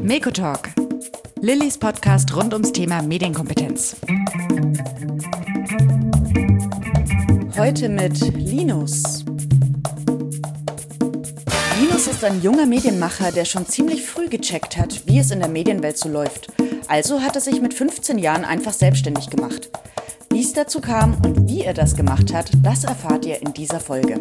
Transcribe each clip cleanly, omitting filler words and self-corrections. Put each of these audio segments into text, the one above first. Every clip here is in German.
Mekotalk, Lillys Podcast rund ums Thema Medienkompetenz. Heute mit Linus. Linus ist ein junger Medienmacher, der schon ziemlich früh gecheckt hat, wie es in der Medienwelt so läuft. Also hat er sich mit 15 Jahren einfach selbstständig gemacht. Wie es dazu kam und wie er das gemacht hat, das erfahrt ihr in dieser Folge.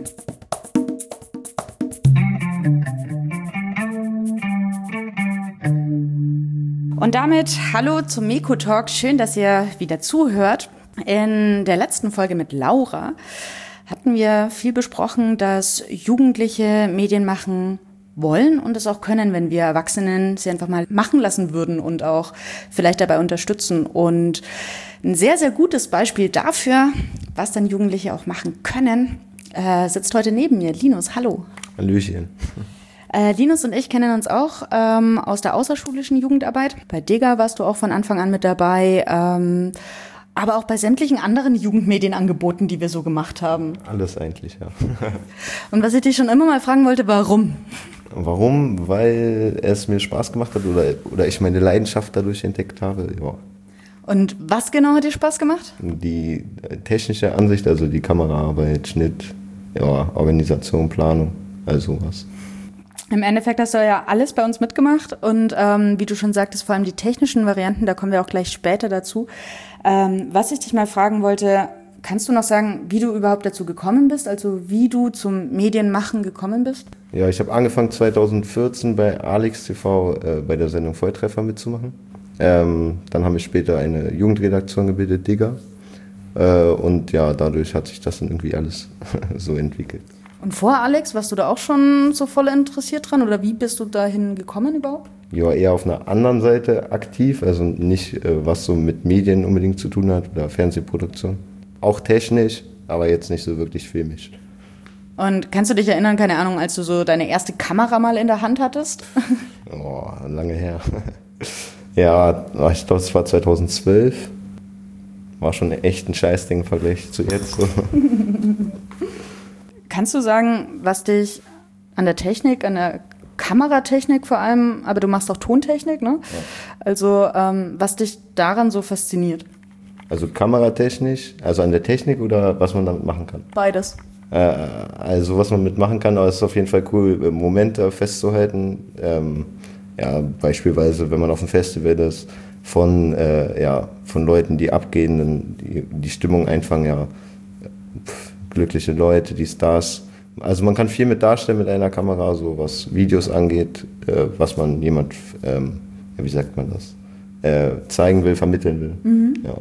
Und damit hallo zum Mekotalk. Schön, dass ihr wieder zuhört. In der letzten Folge mit Laura hatten wir viel besprochen, dass Jugendliche Medien machen wollen und es auch können, wenn wir Erwachsenen sie einfach mal machen lassen würden und auch vielleicht dabei unterstützen. Und ein sehr, sehr gutes Beispiel dafür, was dann Jugendliche auch machen können, sitzt heute neben mir. Linus, hallo. Hallöchen. Linus und ich kennen uns auch aus der außerschulischen Jugendarbeit. Bei Digga warst du auch von Anfang an mit dabei, aber auch bei sämtlichen anderen Jugendmedienangeboten, die wir so gemacht haben. Alles eigentlich, ja. Und was ich dich schon immer mal fragen wollte, warum? Warum? Weil es mir Spaß gemacht hat oder ich meine Leidenschaft dadurch entdeckt habe, ja. Und was genau hat dir Spaß gemacht? Die technische Ansicht, also die Kameraarbeit, Schnitt, ja, Organisation, Planung, all sowas. Im Endeffekt hast du ja alles bei uns mitgemacht und wie du schon sagtest, vor allem die technischen Varianten, da kommen wir auch gleich später dazu. Was ich dich mal fragen wollte, kannst du noch sagen, wie du überhaupt dazu gekommen bist, also wie du zum Medienmachen gekommen bist? Ja, ich habe angefangen 2014 bei Alex TV bei der Sendung Volltreffer mitzumachen. Dann haben wir später eine Jugendredaktion gebildet, Digga. Und ja, dadurch hat sich das dann irgendwie alles so entwickelt. Und vor Alex, warst du da auch schon so voll interessiert dran oder wie bist du dahin gekommen überhaupt? Ja, eher auf einer anderen Seite aktiv, also nicht was so mit Medien unbedingt zu tun hat oder Fernsehproduktion. Auch technisch, aber jetzt nicht so wirklich filmisch. Und kannst du dich erinnern, keine Ahnung, als du so deine erste Kamera mal in der Hand hattest? Oh, lange her. Ja, ich glaube, es war 2012. War schon echt ein Scheißding im Vergleich zu jetzt. So. Kannst du sagen, was dich an der Technik, an der Kameratechnik vor allem, aber du machst auch Tontechnik, ne? Ja. Also was dich daran so fasziniert? Also kameratechnisch, also an der Technik oder was man damit machen kann? Beides. Also was man mitmachen kann, aber es ist auf jeden Fall cool, Momente festzuhalten. Ja, beispielsweise, wenn man auf einem Festival ist, von Leuten, die abgehen, die Stimmung einfangen, ja. Glückliche Leute, die Stars. Also man kann viel mit darstellen mit einer Kamera, so was Videos angeht, was man wie sagt man das, zeigen will, vermitteln will. Mhm. Ja.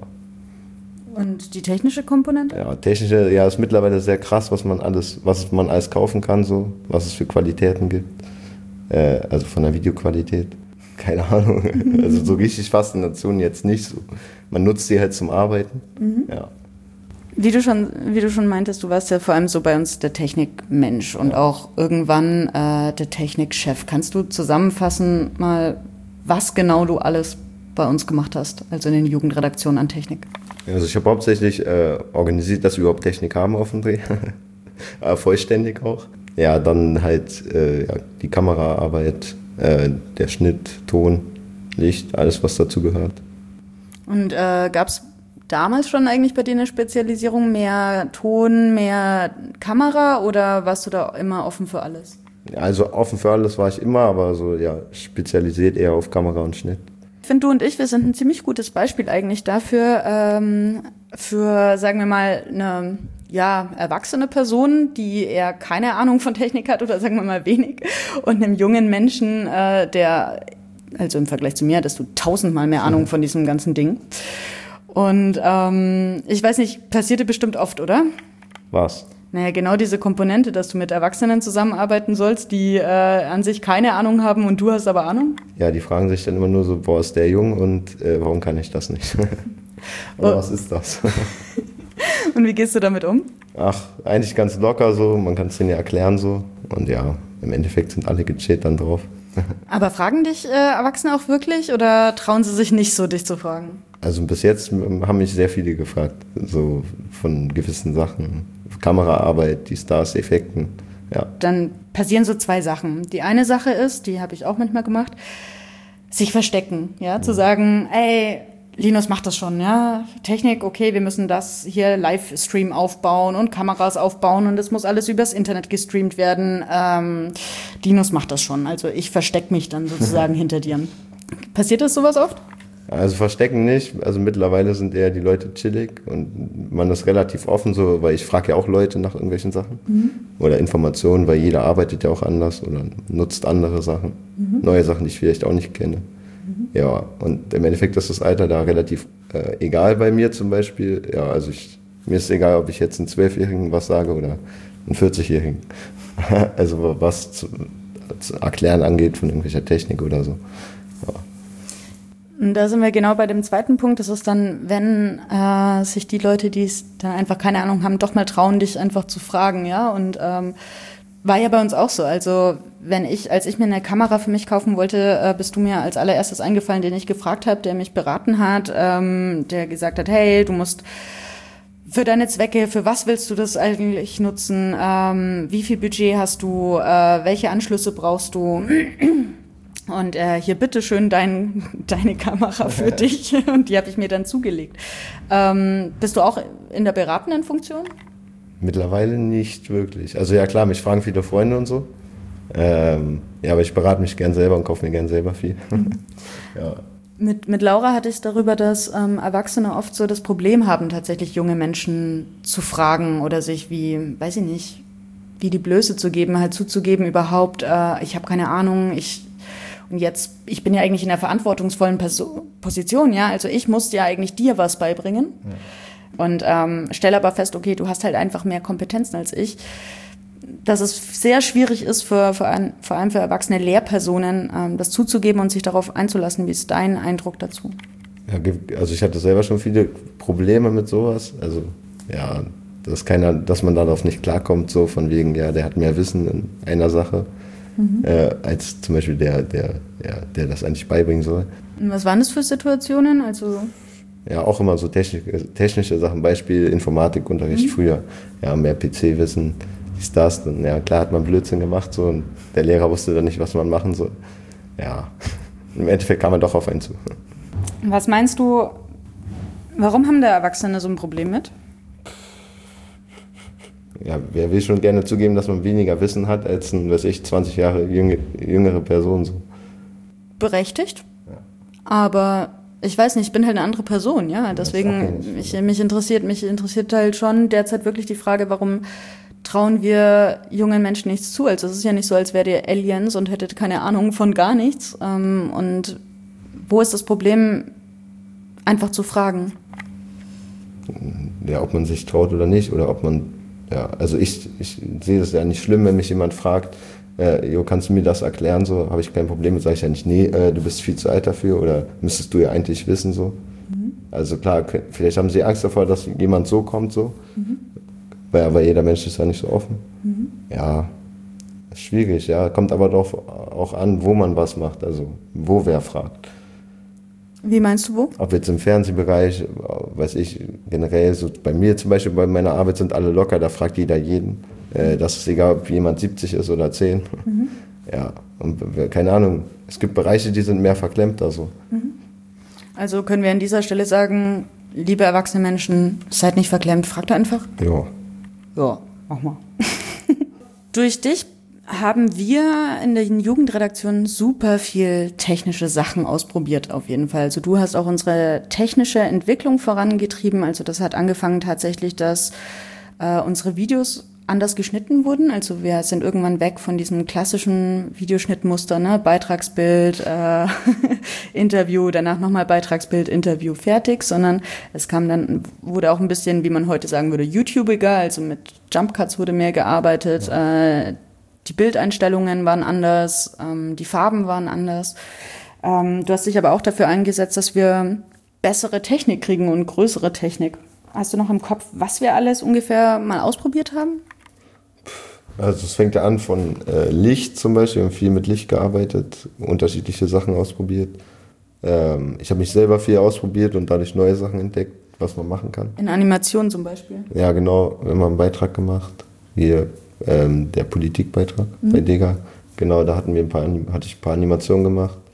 Und die technische Komponente? Ja, technische, ja, ist mittlerweile sehr krass, was man alles kaufen kann, so, was es für Qualitäten gibt. Also von der Videoqualität. Keine Ahnung. Also so richtig Faszination jetzt nicht so. Man nutzt sie halt zum Arbeiten. Mhm. Ja. Wie du schon meintest, du warst ja vor allem so bei uns der Technikmensch und auch irgendwann der Technikchef. Kannst du zusammenfassen mal, was genau du alles bei uns gemacht hast, also in den Jugendredaktionen an Technik? Also ich habe hauptsächlich organisiert, dass wir überhaupt Technik haben auf dem Dreh. Vollständig auch. Ja, dann halt die Kameraarbeit, der Schnitt, Ton, Licht, alles was dazu gehört. Und gab es damals schon eigentlich bei dir eine Spezialisierung, mehr Ton, mehr Kamera oder warst du da immer offen für alles? Also offen für alles war ich immer, aber so ja spezialisiert eher auf Kamera und Schnitt. Ich finde, du und ich, wir sind ein ziemlich gutes Beispiel eigentlich dafür, für, sagen wir mal, eine erwachsene Person, die eher keine Ahnung von Technik hat oder sagen wir mal wenig und einem jungen Menschen, der, also im Vergleich zu mir, hattest du 1000-mal mehr Ahnung von diesem ganzen Ding. Und ich weiß nicht, passiert dir bestimmt oft, oder? Was? Naja, genau diese Komponente, dass du mit Erwachsenen zusammenarbeiten sollst, die an sich keine Ahnung haben und du hast aber Ahnung? Ja, die fragen sich dann immer nur so, boah, ist der jung und warum kann ich das nicht? Oder was ist das? Und wie gehst du damit um? Ach, eigentlich ganz locker so, man kann es denen ja erklären so. Und ja, im Endeffekt sind alle gechillt dann drauf. Aber fragen dich Erwachsene auch wirklich oder trauen sie sich nicht so, dich zu fragen? Also bis jetzt haben mich sehr viele gefragt, so von gewissen Sachen. Kameraarbeit, die Stars, Effekten, ja. Dann passieren so zwei Sachen. Die eine Sache ist, die habe ich auch manchmal gemacht, sich verstecken, ja, zu sagen, ey, Linus macht das schon, ja, Technik, okay, wir müssen das hier Livestream aufbauen und Kameras aufbauen und das muss alles übers Internet gestreamt werden. Linus macht das schon, also ich verstecke mich dann sozusagen hinter dir. Passiert das sowas oft? Also verstecken nicht, also mittlerweile sind eher die Leute chillig und man ist relativ offen, so, weil ich frage ja auch Leute nach irgendwelchen Sachen oder Informationen, weil jeder arbeitet ja auch anders oder nutzt andere Sachen, neue Sachen, die ich vielleicht auch nicht kenne. Ja, und im Endeffekt ist das Alter da relativ egal bei mir zum Beispiel. Ja, also mir ist egal, ob ich jetzt einen 12-Jährigen was sage oder einen 40-Jährigen. Also was zu erklären angeht von irgendwelcher Technik oder so. Ja. Und da sind wir genau bei dem zweiten Punkt. Das ist dann, wenn sich die Leute, die es dann einfach keine Ahnung haben, doch mal trauen, dich einfach zu fragen, ja. Und war ja bei uns auch so. Also als ich mir eine Kamera für mich kaufen wollte, bist du mir als allererstes eingefallen, den ich gefragt habe, der mich beraten hat, der gesagt hat, hey, du musst für deine Zwecke, für was willst du das eigentlich nutzen? Wie viel Budget hast du? Welche Anschlüsse brauchst du? Und hier bitteschön deine Kamera für dich. Und die habe ich mir dann zugelegt. Bist du auch in der beratenden Funktion? Mittlerweile nicht wirklich. Also ja klar, mich fragen viele Freunde und so. Ja, aber ich berate mich gern selber und kaufe mir gern selber viel. Ja. Mit Laura hatte ich es darüber, dass Erwachsene oft so das Problem haben, tatsächlich junge Menschen zu fragen oder sich wie die Blöße zu geben, halt zuzugeben überhaupt, ich habe keine Ahnung, ich bin ja eigentlich in einer verantwortungsvollen Position, ja, also ich muss ja eigentlich dir was beibringen. Ja. Und stelle aber fest, okay, du hast halt einfach mehr Kompetenzen als ich. Dass es sehr schwierig ist, vor allem für erwachsene Lehrpersonen, das zuzugeben und sich darauf einzulassen. Wie ist dein Eindruck dazu? Ja, also ich hatte selber schon viele Probleme mit sowas. Also ja, dass man darauf nicht klarkommt, so von wegen, ja, der hat mehr Wissen in einer Sache, als zum Beispiel der das eigentlich beibringen soll. Und was waren das für Situationen? Also ja, auch immer so technische Sachen, Beispiel Informatikunterricht früher, ja, mehr PC-Wissen, das, dann, ja, klar hat man Blödsinn gemacht, so, und der Lehrer wusste dann nicht, was man machen soll. Ja, im Endeffekt kam man doch auf einen zu. Was meinst du, warum haben da Erwachsene so ein Problem mit? Ja, wer will schon gerne zugeben, dass man weniger Wissen hat als eine, 20 Jahre jüngere Person, so. Berechtigt, ja. Aber ich weiß nicht, ich bin halt eine andere Person, ja, deswegen, mich interessiert halt schon derzeit wirklich die Frage, warum trauen wir jungen Menschen nichts zu? Also es ist ja nicht so, als wärt ihr Aliens und hättet keine Ahnung von gar nichts. Und wo ist das Problem, einfach zu fragen? Ja, ob man sich traut oder nicht, oder ob man, ja, also ich sehe das ja nicht schlimm, wenn mich jemand fragt, kannst du mir das erklären, so, habe ich kein Problem mit, sage ich ja nicht, nee, du bist viel zu alt dafür, oder müsstest du ja eigentlich wissen, so. Also klar, vielleicht haben sie Angst davor, dass jemand so kommt, so. Weil jeder Mensch ist ja nicht so offen. Ja, ist schwierig, ja. Kommt aber darauf auch an, wo man was macht, also wo wer fragt. Wie meinst du wo? Ob jetzt im Fernsehbereich, weiß ich, generell, so bei mir zum Beispiel, bei meiner Arbeit sind alle locker, da fragt jeder jeden. Das ist egal, ob jemand 70 ist oder 10. Ja, und keine Ahnung, es gibt Bereiche, die sind mehr verklemmt, also. Also können wir an dieser Stelle sagen, liebe erwachsene Menschen, seid nicht verklemmt, fragt einfach. Ja. Ja, mach mal. Durch dich haben wir in den Jugendredaktionen super viel technische Sachen ausprobiert, auf jeden Fall. Also du hast auch unsere technische Entwicklung vorangetrieben. Also das hat angefangen tatsächlich, dass unsere Videos anders geschnitten wurden. Also wir sind irgendwann weg von diesem klassischen Videoschnittmuster, ne? Beitragsbild, Interview, danach nochmal Beitragsbild, Interview, fertig, sondern es wurde auch ein bisschen, wie man heute sagen würde, YouTubiger, also mit Jumpcuts wurde mehr gearbeitet, die Bildeinstellungen waren anders, die Farben waren anders. Du hast dich aber auch dafür eingesetzt, dass wir bessere Technik kriegen und größere Technik. Hast du noch im Kopf, was wir alles ungefähr mal ausprobiert haben? Also es fängt ja an von Licht zum Beispiel, wir haben viel mit Licht gearbeitet, unterschiedliche Sachen ausprobiert. Ich habe mich selber viel ausprobiert und dadurch neue Sachen entdeckt, was man machen kann. In Animation zum Beispiel? Ja, genau, wir haben einen Beitrag gemacht, hier der Politikbeitrag bei Dega. Genau, da hatte ich ein paar Animationen gemacht.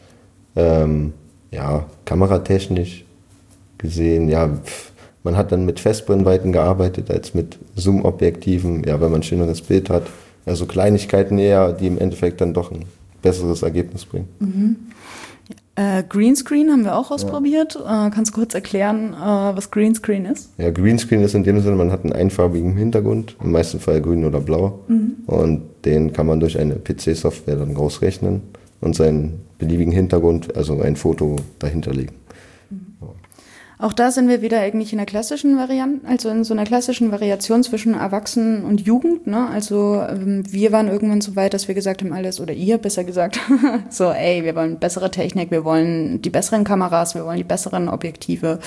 Ja, kameratechnisch gesehen, ja, man hat dann mit Festbrennweiten gearbeitet als mit Zoom-Objektiven, ja, wenn man ein schöneres Bild hat. Also Kleinigkeiten eher, die im Endeffekt dann doch ein besseres Ergebnis bringen. Greenscreen haben wir auch ausprobiert. Kannst du kurz erklären, was Greenscreen ist? Ja, Greenscreen ist in dem Sinne, man hat einen einfarbigen Hintergrund, im meisten Fall grün oder blau. Und den kann man durch eine PC-Software dann rausrechnen und seinen beliebigen Hintergrund, also ein Foto dahinter legen. Auch da sind wir wieder eigentlich in der klassischen Variante, also in so einer klassischen Variation zwischen Erwachsenen und Jugend, ne? Also wir waren irgendwann so weit, dass wir gesagt haben, alles, oder ihr besser gesagt, so, ey, wir wollen bessere Technik, wir wollen die besseren Kameras, wir wollen die besseren Objektive,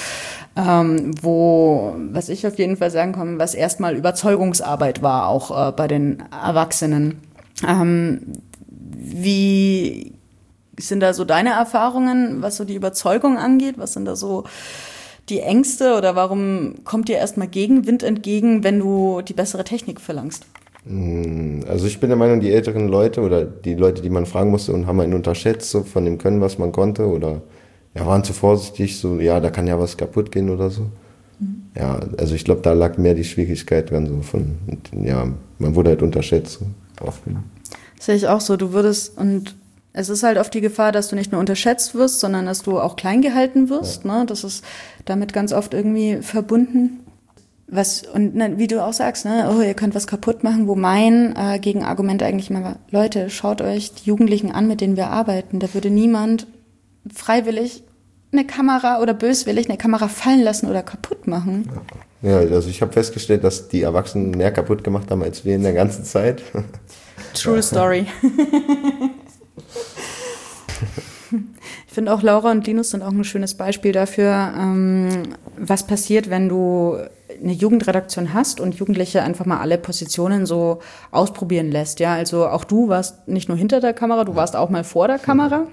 was ich auf jeden Fall sagen kann, was erstmal Überzeugungsarbeit war, auch bei den Erwachsenen. Wie sind da so deine Erfahrungen, was so die Überzeugung angeht? Was sind da so die Ängste oder warum kommt dir erstmal Gegenwind entgegen, wenn du die bessere Technik verlangst? Also ich bin der Meinung, die älteren Leute oder die Leute, die man fragen musste und haben einen unterschätzt, so von dem Können, was man konnte oder ja, waren zu vorsichtig, so ja, da kann ja was kaputt gehen oder so. Ja, also ich glaube, da lag mehr die Schwierigkeit dran, so ja, man wurde halt unterschätzt. So, das sehe ich auch so, und es ist halt oft die Gefahr, dass du nicht nur unterschätzt wirst, sondern dass du auch klein gehalten wirst. Ja. Ne? Das ist damit ganz oft irgendwie verbunden. Wie du auch sagst, ne, oh, ihr könnt was kaputt machen, wo mein Gegenargument eigentlich immer war, Leute, schaut euch die Jugendlichen an, mit denen wir arbeiten. Da würde niemand freiwillig eine Kamera oder böswillig eine Kamera fallen lassen oder kaputt machen. Ja, also ich habe festgestellt, dass die Erwachsenen mehr kaputt gemacht haben als wir in der ganzen Zeit. True Story. Ich finde auch Laura und Linus sind auch ein schönes Beispiel dafür, was passiert, wenn du eine Jugendredaktion hast und Jugendliche einfach mal alle Positionen so ausprobieren lässt. Ja, also auch du warst nicht nur hinter der Kamera, du warst auch mal vor der Kamera.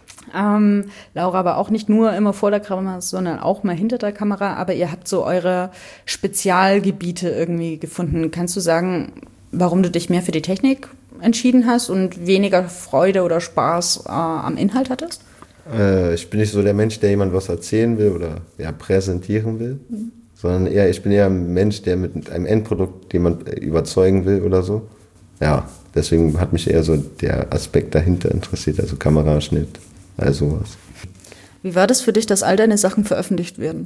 Laura aber auch nicht nur immer vor der Kamera, sondern auch mal hinter der Kamera. Aber ihr habt so eure Spezialgebiete irgendwie gefunden. Kannst du sagen, warum du dich mehr für die Technik entschieden hast und weniger Freude oder Spaß am Inhalt hattest? Ich bin nicht so der Mensch, der jemand was erzählen will oder ja, präsentieren will, sondern ich bin eher ein Mensch, der mit einem Endprodukt jemand überzeugen will oder so. Ja, deswegen hat mich eher so der Aspekt dahinter interessiert, also Kameraschnitt, also sowas. Wie war das für dich, dass all deine Sachen veröffentlicht werden?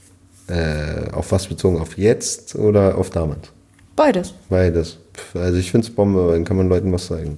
Auf was bezogen? Auf jetzt oder auf damals? Beides. Beides. Also ich finde es Bombe, weil dann kann man Leuten was zeigen.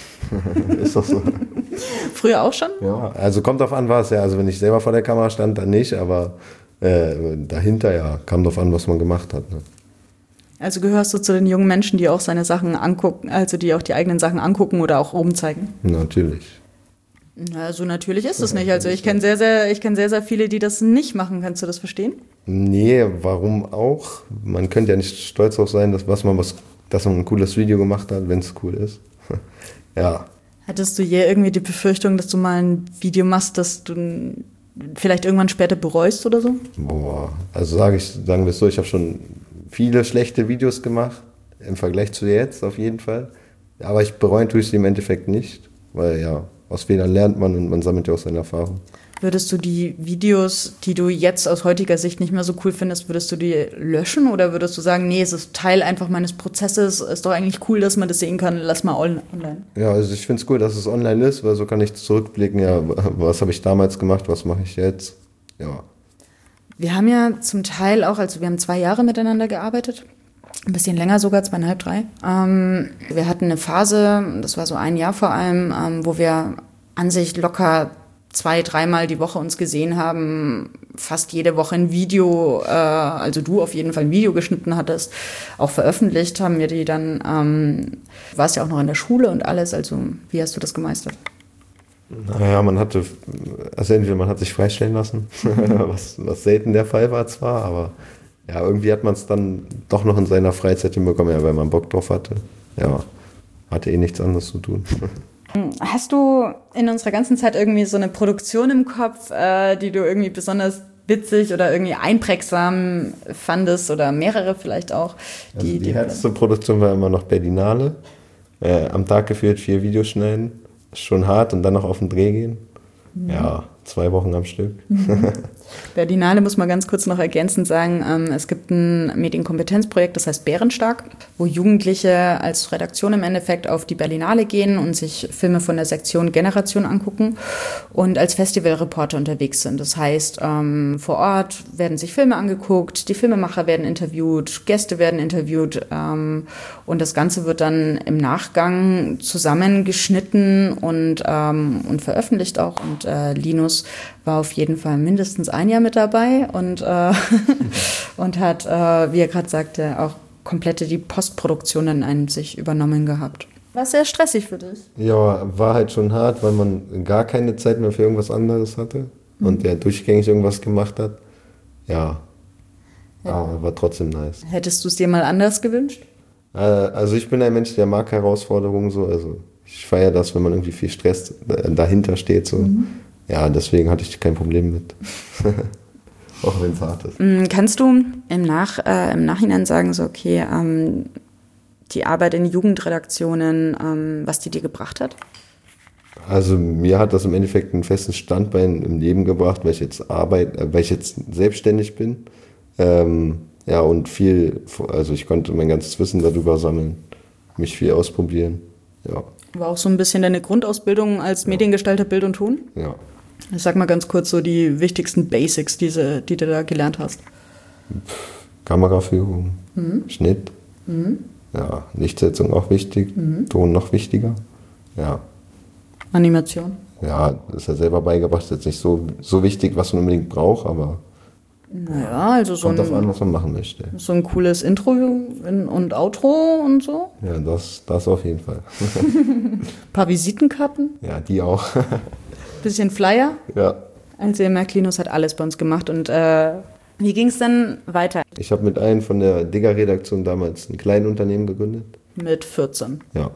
Ist doch so. Früher auch schon? Ja, also kommt drauf an, was, ja. Also wenn ich selber vor der Kamera stand, dann nicht, aber dahinter, ja, kam drauf an, was man gemacht hat. Ne? Also gehörst du zu den jungen Menschen, die auch seine Sachen angucken, also die auch die eigenen Sachen angucken oder auch rumzeigen? Natürlich. Also natürlich ist es nicht. Also ich kenne sehr, sehr viele, die das nicht machen. Kannst du das verstehen? Nee, warum auch? Man könnte ja nicht stolz darauf sein, dass man ein cooles Video gemacht hat, wenn es cool ist. Ja. Hattest du je irgendwie die Befürchtung, dass du mal ein Video machst, das du vielleicht irgendwann später bereust oder so? Boah, also sagen wir es so, ich habe schon viele schlechte Videos gemacht, im Vergleich zu jetzt auf jeden Fall. Aber ich bereuen tue ich sie im Endeffekt nicht, weil ja, aus Fehlern lernt man und man sammelt ja auch seine Erfahrung. Würdest du die Videos, die du jetzt aus heutiger Sicht nicht mehr so cool findest, würdest du die löschen oder würdest du sagen, nee, es ist Teil einfach meines Prozesses, ist doch eigentlich cool, dass man das sehen kann, lass mal online? Ja, also ich finde es cool, dass es online ist, weil so kann ich zurückblicken, ja, was habe ich damals gemacht, was mache ich jetzt, ja. Wir haben ja zum Teil auch, also wir haben 2 Jahre miteinander gearbeitet, ein bisschen länger sogar, 2,5, 3. Wir hatten eine Phase, das war so 1 Jahr vor allem, wo wir an sich locker 2-3 Mal die Woche uns gesehen haben, fast jede Woche ein Video, also du auf jeden Fall ein Video geschnitten hattest, auch veröffentlicht haben wir die dann, du warst ja auch noch in der Schule und alles, also wie hast du das gemeistert? Naja, entweder man hat sich freistellen lassen, was selten der Fall war zwar, aber ja, irgendwie hat man es dann doch noch in seiner Freizeit hinbekommen, ja, weil man Bock drauf hatte. Ja, hatte nichts anderes zu tun. Hast du in unserer ganzen Zeit irgendwie so eine Produktion im Kopf, die du irgendwie besonders witzig oder irgendwie einprägsam fandest oder mehrere vielleicht auch? Die härteste Produktion war immer noch Berlinale. Am Tag gefühlt 4 Videos schneiden, ist schon hart und dann noch auf den Dreh gehen. Ja, 2 Wochen am Stück. Berlinale muss man ganz kurz noch ergänzend sagen, es gibt ein Medienkompetenzprojekt, das heißt Bärenstark, wo Jugendliche als Redaktion im Endeffekt auf die Berlinale gehen und sich Filme von der Sektion Generation angucken und als Festivalreporter unterwegs sind. Das heißt, vor Ort werden sich Filme angeguckt, die Filmemacher werden interviewt, Gäste werden interviewt und das Ganze wird dann im Nachgang zusammengeschnitten und veröffentlicht auch. Und Linus war auf jeden Fall mindestens ein Jahr mit dabei und hat, wie er gerade sagte, auch komplette die Postproduktion dann an sich übernommen gehabt. War sehr stressig für dich? Ja, war halt schon hart, weil man gar keine Zeit mehr für irgendwas anderes hatte und der durchgängig irgendwas gemacht hat. Ja, aber war trotzdem nice. Hättest du es dir mal anders gewünscht? Also ich bin ein Mensch, der mag Herausforderungen so, also ich feiere das, wenn man irgendwie viel Stress dahinter steht so. Ja, deswegen hatte ich kein Problem mit. Auch wenn es hart ist. Kannst du im Nachhinein sagen, so okay, die Arbeit in Jugendredaktionen, was die dir gebracht hat? Also mir hat das im Endeffekt einen festen Standbein im Leben gebracht, weil ich jetzt selbstständig bin. Ja, und also ich konnte mein ganzes Wissen darüber sammeln, mich viel ausprobieren. Ja. War auch so ein bisschen deine Grundausbildung als Mediengestalter Bild und Ton? Ja. Ich sag mal ganz kurz so die wichtigsten Basics, die du da gelernt hast. Kameraführung, Schnitt, ja, Lichtsetzung auch wichtig, Ton noch wichtiger. Ja. Animation? Ja, das ist ja selber beigebracht, ist jetzt nicht so wichtig, was man unbedingt braucht, aber naja, also kommt drauf an, was man machen möchte. So ein cooles Intro und Outro und so? Ja, das auf jeden Fall. Ein paar Visitenkarten? Ja, die auch. Bisschen Flyer? Ja. Also ihr merkt, Linus hat alles bei uns gemacht. Und wie ging es dann weiter? Ich habe mit einem von der Digger-Redaktion damals ein Kleinunternehmen gegründet. Mit 14? Ja.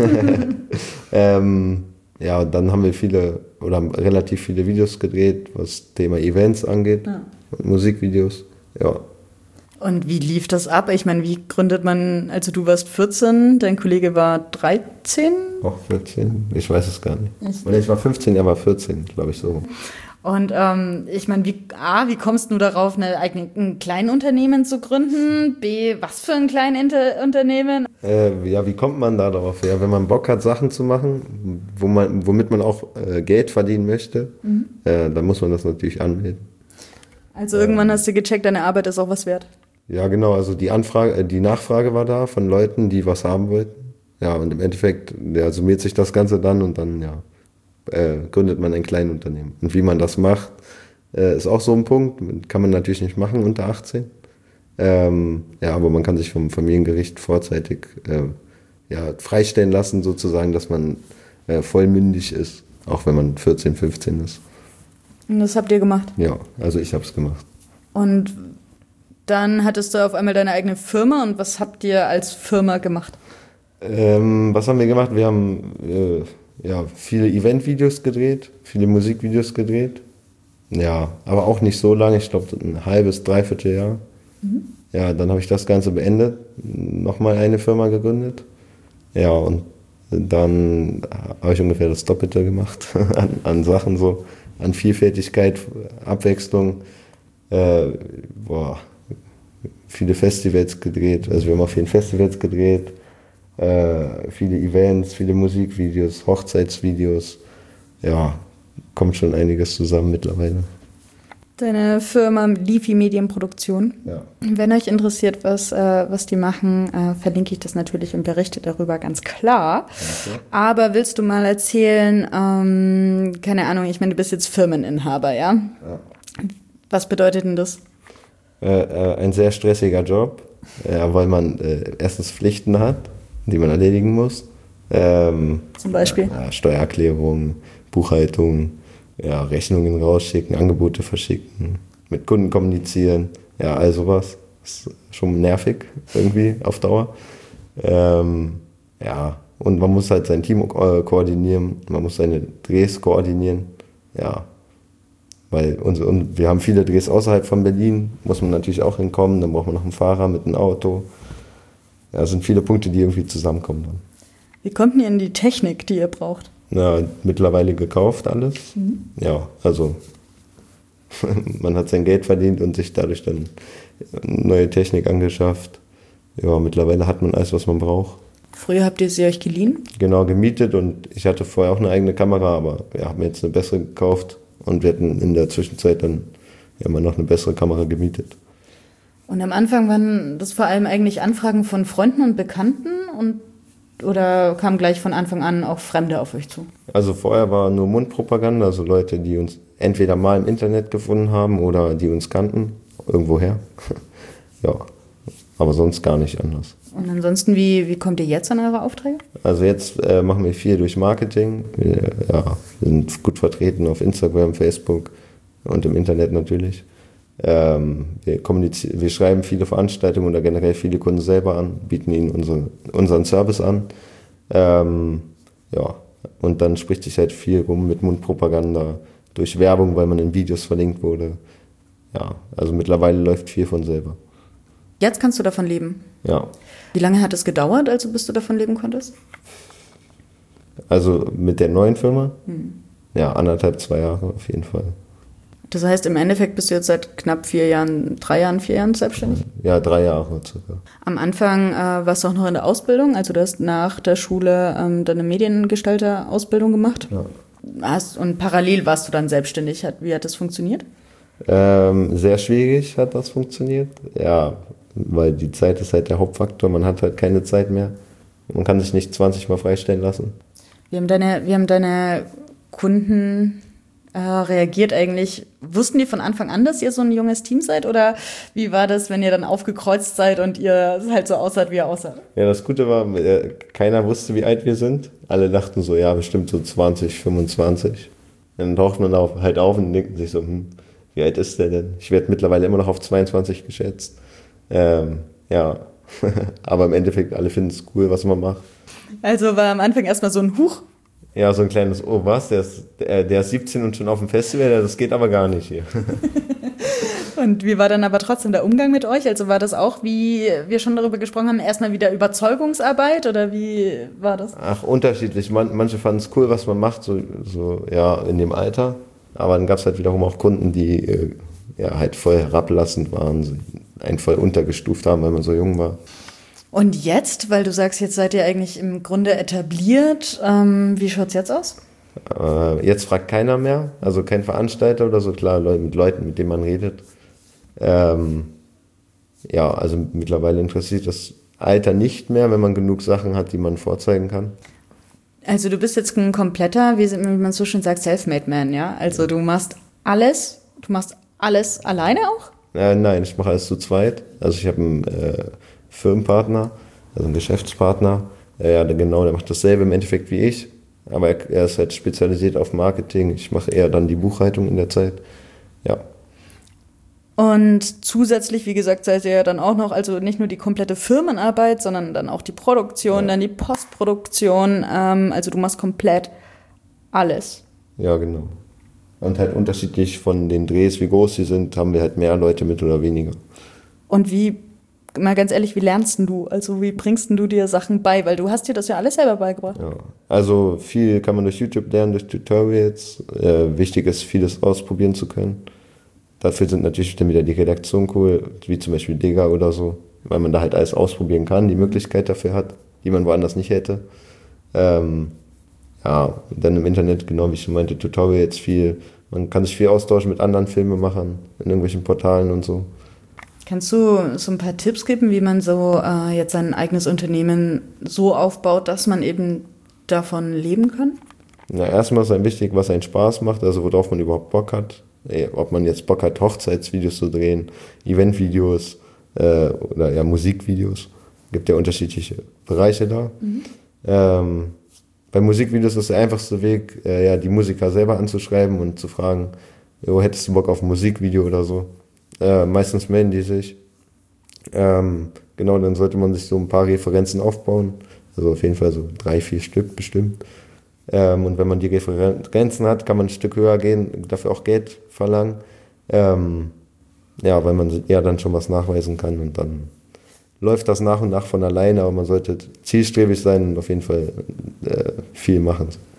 Ja, und dann haben wir relativ viele Videos gedreht, was Thema Events angeht. Ja. Musikvideos, ja. Und wie lief das ab? Ich meine, wie gründet man, also du warst 14, dein Kollege war 13? Auch 14, ich weiß es gar nicht. Ich war 15, er war 14, glaube ich so. Und ich meine, wie kommst du darauf, ein Kleinunternehmen zu gründen? B, was für ein Kleinunternehmen? Ja, wie kommt man da darauf? Ja, wenn man Bock hat, Sachen zu machen, womit man auch Geld verdienen möchte, dann muss man das natürlich anmelden. Also irgendwann hast du gecheckt, deine Arbeit ist auch was wert? Ja, genau. Also die Nachfrage war da von Leuten, die was haben wollten. Ja, und im Endeffekt summiert sich das Ganze dann und dann, gründet man ein Kleinunternehmen. Und wie man das macht, ist auch so ein Punkt. Kann man natürlich nicht machen unter 18. Aber man kann sich vom Familiengericht vorzeitig freistellen lassen, sozusagen, dass man vollmündig ist, auch wenn man 14, 15 ist. Und das habt ihr gemacht? Ja, also ich habe es gemacht. Und dann hattest du auf einmal deine eigene Firma und was habt ihr als Firma gemacht? Was haben wir gemacht? Wir haben viele Eventvideos gedreht, viele Musikvideos gedreht. Ja, aber auch nicht so lange, ich glaube ein halbes, dreiviertel Jahr. Ja, dann habe ich das Ganze beendet, nochmal eine Firma gegründet. Ja, und dann habe ich ungefähr das Doppelte gemacht an Sachen so. An Vielfältigkeit, Abwechslung, viele Festivals gedreht, also wir haben auf vielen Festivals gedreht, viele Events, viele Musikvideos, Hochzeitsvideos, ja, kommt schon einiges zusammen mittlerweile. Deine Firma Lifi Medienproduktion. Ja. Wenn euch interessiert, was die machen, verlinke ich das natürlich und berichte darüber ganz klar. Okay. Aber willst du mal erzählen, keine Ahnung, ich meine, du bist jetzt Firmeninhaber, ja? Ja. Was bedeutet denn das? Ein sehr stressiger Job, weil man erstens Pflichten hat, die man erledigen muss. Zum Beispiel? Steuererklärung, Buchhaltung, Rechnungen rausschicken, Angebote verschicken, mit Kunden kommunizieren, all sowas. Ist schon nervig irgendwie auf Dauer. Und man muss halt sein Team koordinieren, man muss seine Drehs koordinieren, weil wir haben viele Drehs außerhalb von Berlin, muss man natürlich auch hinkommen, dann braucht man noch einen Fahrer mit einem Auto. Ja, es sind viele Punkte, die irgendwie zusammenkommen dann. Wie kommt ihr in die Technik, die ihr braucht? Na, mittlerweile gekauft alles. Ja, also man hat sein Geld verdient und sich dadurch dann neue Technik angeschafft. Ja, mittlerweile hat man alles, was man braucht. Früher habt ihr sie euch geliehen? Genau, gemietet und ich hatte vorher auch eine eigene Kamera, aber wir haben jetzt eine bessere gekauft und wir hatten in der Zwischenzeit dann immer noch eine bessere Kamera gemietet. Und am Anfang waren das vor allem eigentlich Anfragen von Freunden und Bekannten oder kamen gleich von Anfang an auch Fremde auf euch zu? Also vorher war nur Mundpropaganda, also Leute, die uns entweder mal im Internet gefunden haben oder die uns kannten, irgendwoher. Ja, aber sonst gar nicht anders. Und ansonsten, wie kommt ihr jetzt an eure Aufträge? Also jetzt machen wir viel durch Marketing. Wir sind gut vertreten auf Instagram, Facebook und im Internet natürlich. Wir schreiben viele Veranstaltungen oder generell viele Kunden selber an, bieten ihnen unseren Service an. Und dann spricht sich halt viel rum mit Mundpropaganda, durch Werbung, weil man in Videos verlinkt wurde. Ja, also mittlerweile läuft viel von selber. Jetzt kannst du davon leben? Ja. Wie lange hat es gedauert, also bis du davon leben konntest? Also mit der neuen Firma? Ja, 1,5, 2 Jahre auf jeden Fall. Das heißt, im Endeffekt bist du jetzt seit knapp 4 Jahren selbstständig? Ja, 3 Jahre circa. Am Anfang warst du auch noch in der Ausbildung, also du hast nach der Schule deine Mediengestalter-Ausbildung gemacht. Ja. Und parallel warst du dann selbstständig. Wie hat das funktioniert? Sehr schwierig hat das funktioniert. Ja, weil die Zeit ist halt der Hauptfaktor. Man hat halt keine Zeit mehr. Man kann sich nicht 20 Mal freistellen lassen. Wie haben deine Kunden reagiert eigentlich? Wussten die von Anfang an, dass ihr so ein junges Team seid? Oder wie war das, wenn ihr dann aufgekreuzt seid und ihr halt so aussah, wie ihr aussah? Ja, das Gute war, keiner wusste, wie alt wir sind. Alle dachten so, ja, bestimmt so 20, 25. Dann taucht man halt auf und denkt sich so, wie alt ist der denn? Ich werde mittlerweile immer noch auf 22 geschätzt. Ja, aber im Endeffekt, alle finden es cool, was man macht. Also war am Anfang erstmal so ein Huch? Ja, so ein kleines, oh was, der ist 17 und schon auf dem Festival, das geht aber gar nicht hier. Und wie war dann aber trotzdem der Umgang mit euch? Also war das auch, wie wir schon darüber gesprochen haben, erstmal wieder Überzeugungsarbeit oder wie war das? Ach, unterschiedlich. Manche fanden es cool, was man macht, so ja, in dem Alter. Aber dann gab es halt wiederum auch Kunden, die halt voll herablassend waren, einen voll untergestuft haben, weil man so jung war. Und jetzt, weil du sagst, jetzt seid ihr eigentlich im Grunde etabliert, wie schaut's jetzt aus? Jetzt fragt keiner mehr, also kein Veranstalter oder so, klar, mit Leuten, mit denen man redet. Also mittlerweile interessiert das Alter nicht mehr, wenn man genug Sachen hat, die man vorzeigen kann. Also du bist jetzt ein kompletter, wie man so schön sagt, Self-Made Man, ja? Also du machst alles alleine auch? Nein, ich mache alles zu zweit. Also ich habe einen Firmenpartner, also einen Geschäftspartner, der macht dasselbe im Endeffekt wie ich, aber er ist halt spezialisiert auf Marketing. Ich mache eher dann die Buchhaltung in der Zeit, ja. Und zusätzlich, wie gesagt, seid ihr ja dann auch noch, also nicht nur die komplette Firmenarbeit, sondern dann auch die Produktion, dann die Postproduktion, also du machst komplett alles. Ja, genau. Und halt unterschiedlich von den Drehs, wie groß sie sind, haben wir halt mehr Leute mit oder weniger. Und mal ganz ehrlich, wie lernst du? Also wie bringst du dir Sachen bei? Weil du hast dir das ja alles selber beigebracht. Ja, also viel kann man durch YouTube lernen, durch Tutorials. Wichtig ist, vieles ausprobieren zu können. Dafür sind natürlich dann wieder die Redaktion cool, wie zum Beispiel Digga oder so, weil man da halt alles ausprobieren kann, die Möglichkeit dafür hat, die man woanders nicht hätte. Dann im Internet, genau wie ich schon meinte, Tutorials viel. Man kann sich viel austauschen mit anderen Filmemachern in irgendwelchen Portalen und so. Kannst du so ein paar Tipps geben, wie man so jetzt sein eigenes Unternehmen so aufbaut, dass man eben davon leben kann? Na, erstmal ist einem wichtig, was einen Spaß macht, also worauf man überhaupt Bock hat. Ob man jetzt Bock hat, Hochzeitsvideos zu drehen, Eventvideos oder Musikvideos. Es gibt ja unterschiedliche Bereiche da. Bei Musikvideos ist der einfachste Weg, die Musiker selber anzuschreiben und zu fragen, hättest du Bock auf ein Musikvideo oder so. Meistens melden die sich. Dann sollte man sich so ein paar Referenzen aufbauen. Also auf jeden Fall so 3, 4 Stück bestimmt. Und wenn man die Referenzen hat, kann man ein Stück höher gehen, dafür auch Geld verlangen. Weil man ja dann schon was nachweisen kann und dann läuft das nach und nach von alleine, aber man sollte zielstrebig sein und auf jeden Fall viel machen.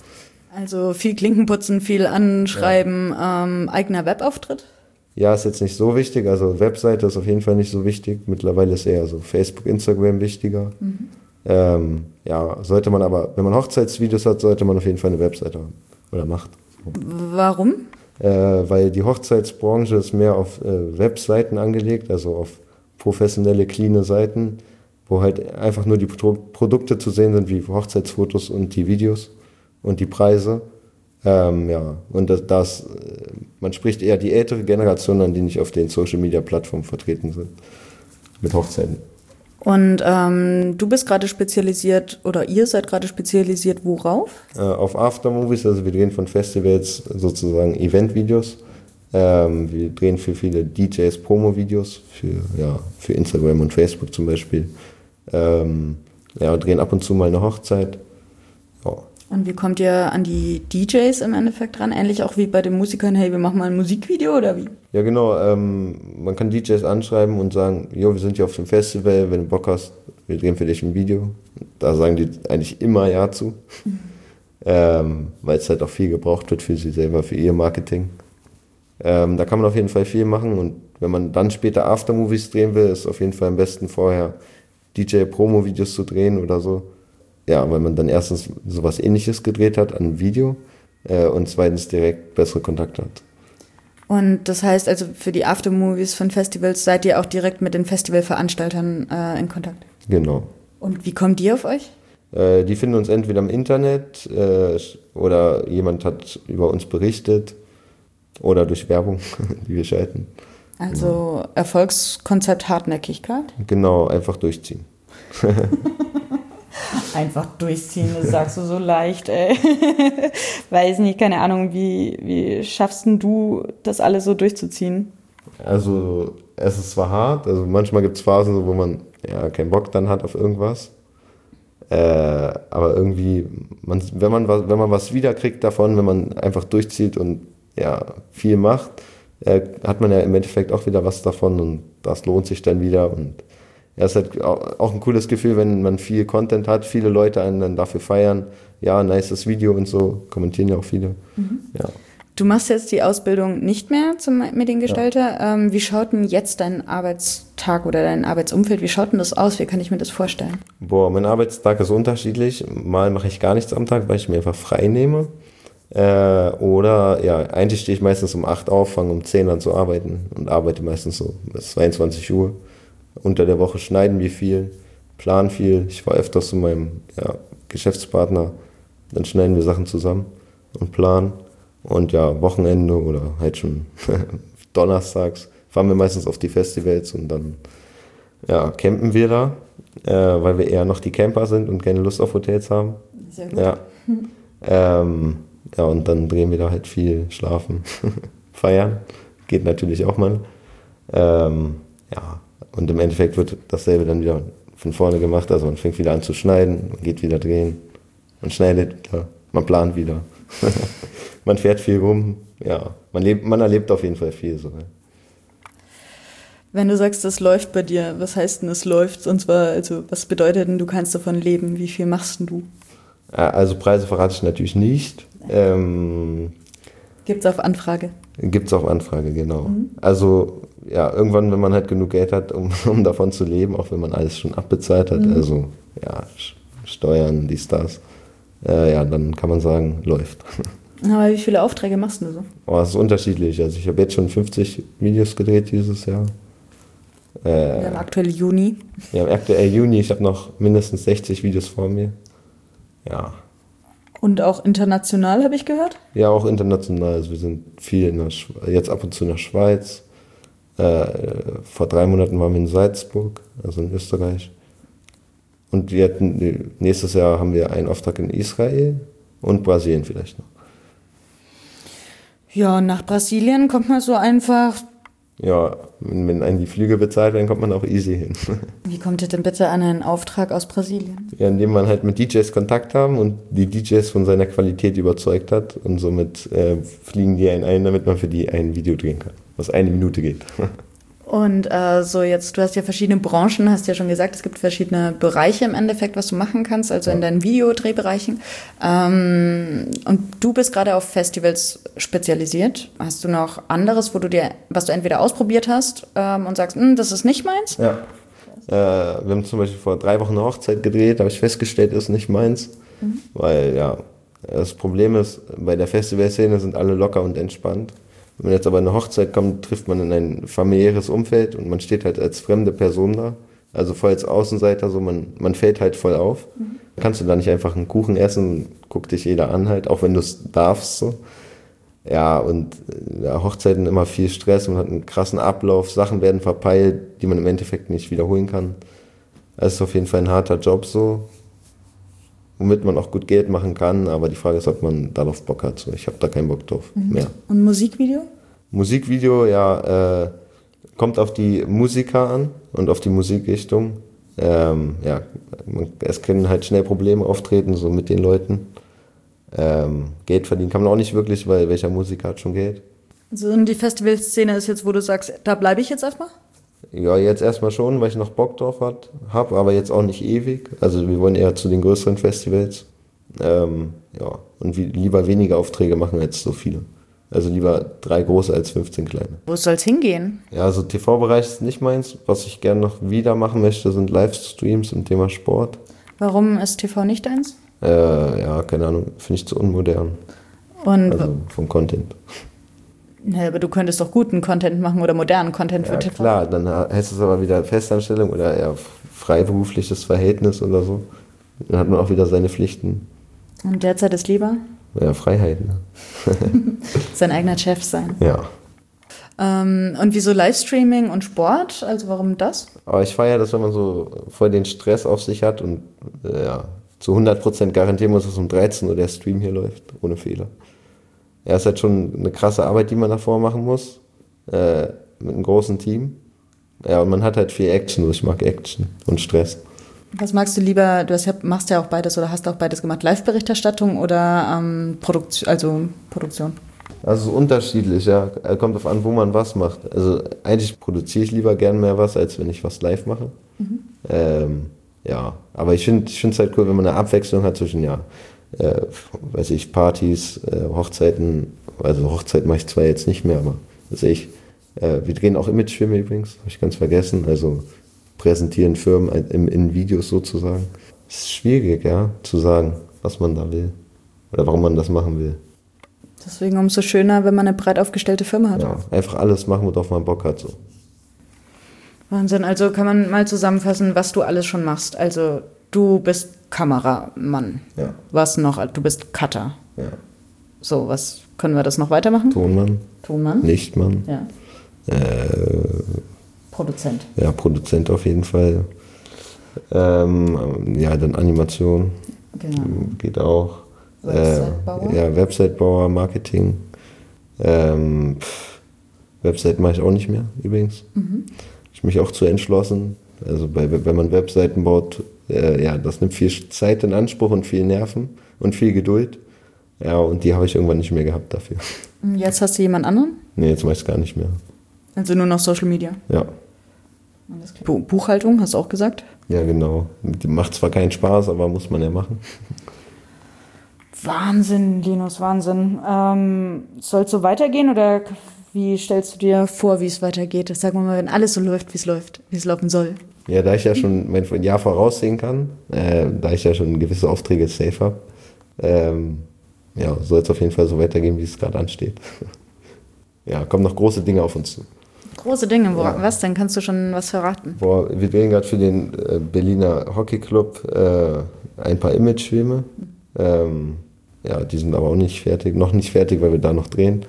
Also viel Klinkenputzen, viel Anschreiben, eigener Webauftritt? Ja, ist jetzt nicht so wichtig. Also Webseite ist auf jeden Fall nicht so wichtig. Mittlerweile ist eher so Facebook, Instagram wichtiger. Ja, sollte man aber, wenn man Hochzeitsvideos hat, sollte man auf jeden Fall eine Webseite haben. Oder macht. So. Warum? Weil die Hochzeitsbranche ist mehr auf Webseiten angelegt, also auf professionelle, cleane Seiten, wo halt einfach nur die Produkte zu sehen sind, wie Hochzeitsfotos und die Videos und die Preise. Ja, und man spricht eher die ältere Generation an, die nicht auf den Social-Media-Plattformen vertreten sind, mit Hochzeiten. Und du bist gerade spezialisiert, oder ihr seid gerade spezialisiert worauf? Auf Aftermovies, also wir drehen von Festivals sozusagen Event-Videos. Wir drehen für viele DJs Promo-Videos, für Instagram und Facebook zum Beispiel. Drehen ab und zu mal eine Hochzeit. Ja. Und wie kommt ihr an die DJs im Endeffekt ran? Ähnlich auch wie bei den Musikern, hey, wir machen mal ein Musikvideo oder wie? Ja genau, man kann DJs anschreiben und sagen, jo, wir sind hier auf dem Festival, wenn du Bock hast, wir drehen für dich ein Video. Da sagen die eigentlich immer ja zu, weil es halt auch viel gebraucht wird für sie selber, für ihr Marketing. Da kann man auf jeden Fall viel machen und wenn man dann später Aftermovies drehen will, ist auf jeden Fall am besten vorher DJ-Promo-Videos zu drehen oder so. Ja, weil man dann erstens sowas Ähnliches gedreht hat an Video und zweitens direkt bessere Kontakte hat. Und das heißt also für die Aftermovies von Festivals seid ihr auch direkt mit den Festivalveranstaltern in Kontakt? Genau. Und wie kommen die auf euch? Die finden uns entweder im Internet oder jemand hat über uns berichtet oder durch Werbung, die wir schalten. Also Erfolgskonzept Hartnäckigkeit? Genau, einfach durchziehen. Einfach durchziehen, das sagst du so leicht, ey. Weiß nicht, keine Ahnung, wie schaffst denn du, das alles so durchzuziehen? Also es ist zwar hart, also manchmal gibt es Phasen, wo man ja keinen Bock dann hat auf irgendwas. Aber irgendwie, wenn man was wiederkriegt davon, wenn man einfach durchzieht und ja, viel macht, hat man ja im Endeffekt auch wieder was davon und das lohnt sich dann wieder. Und ja, es ist halt auch ein cooles Gefühl, wenn man viel Content hat, viele Leute einen dann dafür feiern. Ja, nices Video und so, kommentieren ja auch viele. Ja. Du machst jetzt die Ausbildung nicht mehr zum Mediengestalter. Ja. Wie schaut denn jetzt dein Arbeitstag oder dein Arbeitsumfeld, wie schaut denn das aus? Wie kann ich mir das vorstellen? Mein Arbeitstag ist unterschiedlich. Mal mache ich gar nichts am Tag, weil ich mir einfach frei nehme. Oder ja, eigentlich stehe ich meistens um 8 auf, fange um 10 an zu arbeiten und arbeite meistens so bis 22 Uhr. Unter der Woche schneiden wir viel, planen viel. Ich war öfters zu meinem Geschäftspartner, dann schneiden wir Sachen zusammen und planen. Und ja, Wochenende oder halt schon donnerstags fahren wir meistens auf die Festivals und dann ja, campen wir da, weil wir eher noch die Camper sind und keine Lust auf Hotels haben. Sehr gut. Ja. Und dann drehen wir da halt viel, schlafen, feiern. Geht natürlich auch mal. Und im Endeffekt wird dasselbe dann wieder von vorne gemacht. Also man fängt wieder an zu schneiden, man geht wieder drehen, man schneidet wieder, man plant wieder. Man fährt viel rum. Ja, man erlebt auf jeden Fall viel. So. Wenn du sagst, das läuft bei dir, was heißt denn, es läuft? Und zwar, also was bedeutet denn, du kannst davon leben? Wie viel machst denn du? Also Preise verrate ich natürlich nicht. Gibt's auf Anfrage? Gibt's auf Anfrage, genau. Also ja, irgendwann, wenn man halt genug Geld hat, um davon zu leben, auch wenn man alles schon abbezahlt hat, also ja, Steuern, dies, das, dann kann man sagen, läuft. Aber wie viele Aufträge machst du so? Das ist unterschiedlich. Also ich habe jetzt schon 50 Videos gedreht dieses Jahr. Wir haben aktuell Juni. Ja, aktuell Juni. Ich habe noch mindestens 60 Videos vor mir. Ja. Und auch international, habe ich gehört? Ja, auch international. Also wir sind viel jetzt ab und zu in der Schweiz. Vor 3 Monaten waren wir in Salzburg, also in Österreich. Und nächstes Jahr haben wir einen Auftrag in Israel und Brasilien vielleicht noch. Ja, nach Brasilien kommt man so einfach. Ja, wenn einem die Flüge bezahlt werden, kommt man auch easy hin. Wie kommt ihr denn bitte an einen Auftrag aus Brasilien? Ja, indem man halt mit DJs Kontakt haben und die DJs von seiner Qualität überzeugt hat und somit fliegen die einen ein, damit man für die ein Video drehen kann, was 1 Minute geht. Und so jetzt, du hast ja verschiedene Branchen, hast ja schon gesagt, es gibt verschiedene Bereiche im Endeffekt, was du machen kannst, also in deinen Videodrehbereichen. Und du bist gerade auf Festivals spezialisiert. Hast du noch anderes, was du entweder ausprobiert hast und sagst, das ist nicht meins? Ja. Wir haben zum Beispiel vor 3 Wochen eine Hochzeit gedreht, habe ich festgestellt, ist nicht meins. Weil, ja, das Problem ist, bei der Festivalszene sind alle locker und entspannt. Wenn jetzt aber eine Hochzeit kommt, trifft man in ein familiäres Umfeld und man steht halt als fremde Person da. Also voll als Außenseiter, so man fällt halt voll auf. Kannst du da nicht einfach einen Kuchen essen, guckt dich jeder an halt, auch wenn du es darfst so. Ja, und ja, Hochzeiten immer viel Stress, man hat einen krassen Ablauf, Sachen werden verpeilt, die man im Endeffekt nicht wiederholen kann. Das ist auf jeden Fall ein harter Job so, womit man auch gut Geld machen kann, aber die Frage ist, ob man darauf Bock hat. So, ich habe da keinen Bock drauf mehr. Und Musikvideo? Musikvideo, ja, kommt auf die Musiker an und auf die Musikrichtung. Ja, es können halt schnell Probleme auftreten, so mit den Leuten. Geld verdienen kann man auch nicht wirklich, weil welcher Musiker hat schon Geld? Also die Festivalszene ist jetzt, wo du sagst, da bleibe ich jetzt erstmal? Ja, jetzt erstmal schon, weil ich noch Bock drauf habe, aber jetzt auch nicht ewig. Also wir wollen eher zu den größeren Festivals. Ja, und lieber weniger Aufträge machen als so viele. Also lieber 3 große als 15 kleine. Wo soll es hingehen? Ja, also TV-Bereich ist nicht meins. Was ich gerne noch wieder machen möchte, sind Livestreams im Thema Sport. Warum ist TV nicht deins? Ja, keine Ahnung, finde ich zu unmodern. Und also vom Content. Ja, aber du könntest doch guten Content machen oder modernen Content für TV. Klar, dann heißt es aber wieder Festanstellung oder eher freiberufliches Verhältnis oder so. Dann hat man auch wieder seine Pflichten. Und derzeit ist lieber? Ja, Freiheit. Ne? Sein eigener Chef sein. Ja. Und wieso Livestreaming und Sport? Also warum das? Aber ich feiere das, wenn man so voll den Stress auf sich hat und ja, zu 100% garantieren muss, dass um 13 Uhr der Stream hier läuft, ohne Fehler. Ja, ist halt schon eine krasse Arbeit, die man davor machen muss, mit einem großen Team. Ja, und man hat halt viel Action, ich mag Action und Stress. Was magst du lieber, machst ja auch beides oder hast auch beides gemacht, Live-Berichterstattung oder Produktion? Also unterschiedlich, ja, kommt drauf an, wo man was macht. Also eigentlich produziere ich lieber gern mehr was, als wenn ich was live mache. Ja, aber ich finde es halt cool, wenn man eine Abwechslung hat zwischen, weiß ich, Partys, Hochzeiten. Also Hochzeit mache ich zwar jetzt nicht mehr, aber wir drehen auch Imagefilme übrigens, habe ich ganz vergessen. Also präsentieren Firmen in Videos sozusagen. Es ist schwierig, ja, zu sagen, was man da will oder warum man das machen will. Deswegen umso schöner, wenn man eine breit aufgestellte Firma hat. Ja, einfach alles machen, worauf man Bock hat. So. Wahnsinn, also kann man mal zusammenfassen, was du alles schon machst. Also du bist Kameramann. Ja. Was noch? Du bist Cutter. Ja. So, was können wir das noch weitermachen? Tonmann. Lichtmann. Ja. Produzent. Ja, Produzent auf jeden Fall. Ja, dann Animation. Genau. Geht auch. Website-Bauer? Ja, Website-Bauer, Marketing. Website mache ich auch nicht mehr, übrigens. Ich mich auch zu entschlossen. Also wenn man Webseiten baut, das nimmt viel Zeit in Anspruch und viel Nerven und viel Geduld. Ja, und die habe ich irgendwann nicht mehr gehabt dafür. Jetzt hast du jemand anderen? Nee, jetzt mache ich es gar nicht mehr. Also nur noch Social Media? Ja. Buchhaltung, hast du auch gesagt? Ja, genau. Die macht zwar keinen Spaß, aber muss man ja machen. Wahnsinn, Linus, Wahnsinn. Soll es so weitergehen oder wie stellst du dir vor, wie es weitergeht? Sag mal, wenn alles so läuft, wie es laufen soll. Ja, da ich ja schon ein Jahr voraussehen kann, da ich ja schon gewisse Aufträge safe habe, soll es auf jeden Fall so weitergehen, wie es gerade ansteht. Ja, kommen noch große Dinge auf uns zu. Große Dinge, was denn? Kannst du schon was verraten? Wir drehen gerade für den Berliner Hockeyclub ein paar Imagefilme. Die sind aber auch noch nicht fertig, weil wir da noch drehen.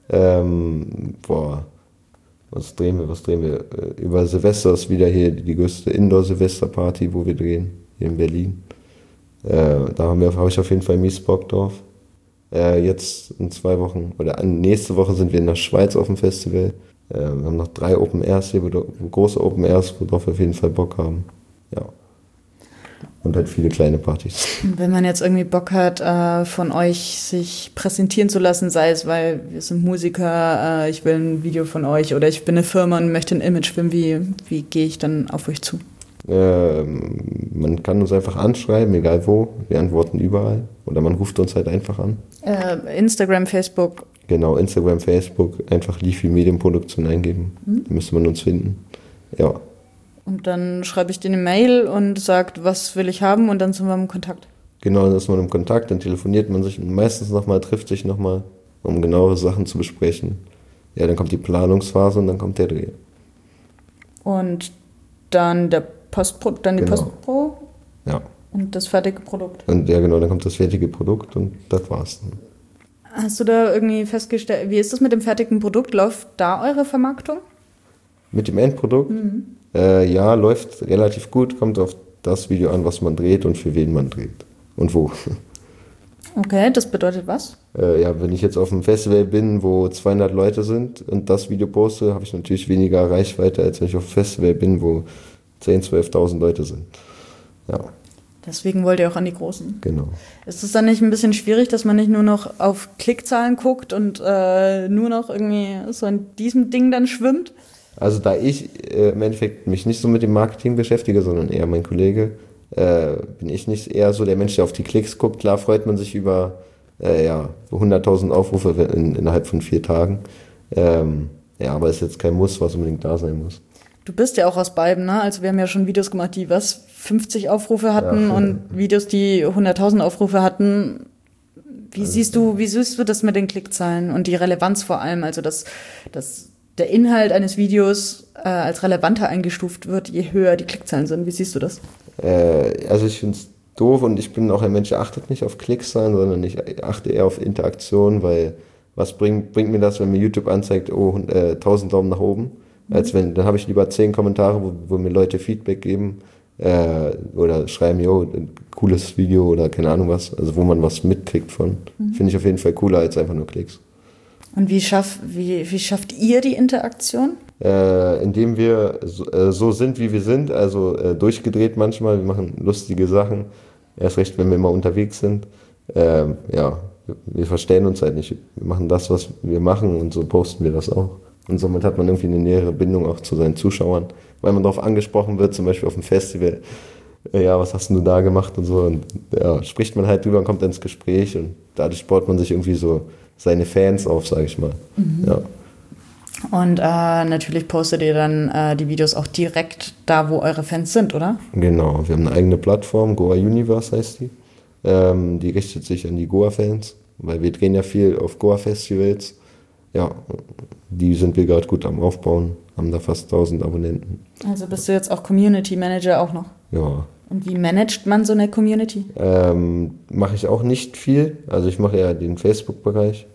Was drehen wir? Über Silvester ist wieder hier die größte Indoor-Silvester-Party, wo wir drehen, hier in Berlin. Da habe ich auf jeden Fall mies Bock drauf. Jetzt in 2 Wochen, oder nächste Woche sind wir in der Schweiz auf dem Festival. Wir haben noch 3 Open Airs hier, große Open Airs, worauf wir auf jeden Fall Bock haben. Ja. und halt viele kleine Partys. Wenn man jetzt irgendwie Bock hat, von euch sich präsentieren zu lassen, sei es, weil wir sind Musiker, ich will ein Video von euch oder ich bin eine Firma und möchte ein Imagefilm, wie gehe ich dann auf euch zu? Man kann uns einfach anschreiben, egal wo. Wir antworten überall. Oder man ruft uns halt einfach an. Instagram, Facebook. Genau, Instagram, Facebook. Einfach Leafy Medienproduktion eingeben. Da müsste man uns finden. Ja. Und dann schreibe ich dir eine Mail und sagt, was will ich haben und dann sind wir im Kontakt. Genau, dann ist man im Kontakt, dann telefoniert man sich meistens nochmal, trifft sich nochmal, um genauere Sachen zu besprechen. Ja, dann kommt die Planungsphase und dann kommt der Dreh. Und dann die Postpro? Ja. Und das fertige Produkt? Und ja, genau, dann kommt das fertige Produkt und das war's dann. Hast du da irgendwie festgestellt, wie ist das mit dem fertigen Produkt? Läuft da eure Vermarktung? Mit dem Endprodukt? Ja, läuft relativ gut, kommt auf das Video an, was man dreht und für wen man dreht und wo. Okay, das bedeutet was? Ja, wenn ich jetzt auf einem Festival bin, wo 200 Leute sind und das Video poste, habe ich natürlich weniger Reichweite, als wenn ich auf einem Festival bin, wo 10.000, 12.000 Leute sind. Ja. Deswegen wollt ihr auch an die Großen. Genau. Ist es dann nicht ein bisschen schwierig, dass man nicht nur noch auf Klickzahlen guckt und nur noch irgendwie so in diesem Ding dann schwimmt? Also da ich im Endeffekt mich nicht so mit dem Marketing beschäftige, sondern eher mein Kollege, bin ich nicht eher so der Mensch, der auf die Klicks guckt. Klar freut man sich über 100.000 Aufrufe innerhalb von 4 Tagen. Aber ist jetzt kein Muss, was unbedingt da sein muss. Du bist ja auch aus beiden, ne? Also wir haben ja schon Videos gemacht, die 50 Aufrufe hatten und Videos, die 100.000 Aufrufe hatten. Wie siehst du das mit den Klickzahlen und die Relevanz vor allem? Also dass der Inhalt eines Videos als relevanter eingestuft wird, je höher die Klickzahlen sind. Wie siehst du das? Also ich finde es doof und ich bin auch ein Mensch, der achtet nicht auf Klickzahlen, sondern ich achte eher auf Interaktion, weil was bringt mir das, wenn mir YouTube anzeigt, 1000 Daumen nach oben, dann habe ich lieber 10 Kommentare, wo mir Leute Feedback geben oder schreiben, ein cooles Video oder keine Ahnung was, also wo man was mitkriegt von. Finde ich auf jeden Fall cooler als einfach nur Klicks. Und wie schafft ihr die Interaktion? Indem wir so sind, wie wir sind, also durchgedreht manchmal, wir machen lustige Sachen, erst recht, wenn wir immer unterwegs sind. Wir verstehen uns halt nicht, wir machen das, was wir machen und so posten wir das auch. Und somit hat man irgendwie eine nähere Bindung auch zu seinen Zuschauern, weil man darauf angesprochen wird, zum Beispiel auf dem Festival, was hast du da gemacht und so. Und spricht man halt drüber und kommt ins Gespräch und dadurch baut man sich irgendwie so seine Fans auf, sage ich mal. Ja. Und natürlich postet ihr dann die Videos auch direkt da, wo eure Fans sind, oder? Genau, wir haben eine eigene Plattform, Goa Universe heißt die. Die richtet sich an die Goa-Fans, weil wir drehen ja viel auf Goa-Festivals. Ja, die sind wir gerade gut am Aufbauen, haben da fast 1000 Abonnenten. Also bist du jetzt auch Community Manager auch noch? Ja. Und wie managt man so eine Community? Mache ich auch nicht viel. Also ich mache eher den Facebook-Bereich.